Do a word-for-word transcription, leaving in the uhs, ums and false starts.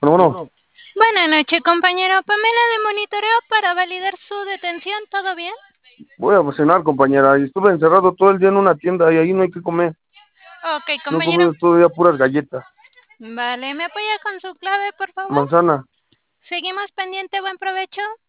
Bueno, bueno, Buenas noches, compañero. Pamela de monitoreo para validar su detención. ¿Todo bien? voy a cenar, compañera. Y estuve encerrado todo el día en una tienda y ahí no hay que comer. Ok, No he compañero. comido todo el día puras galletas. Vale, ¿me apoya con su clave, por favor? Manzana. Seguimos pendiente. Buen provecho.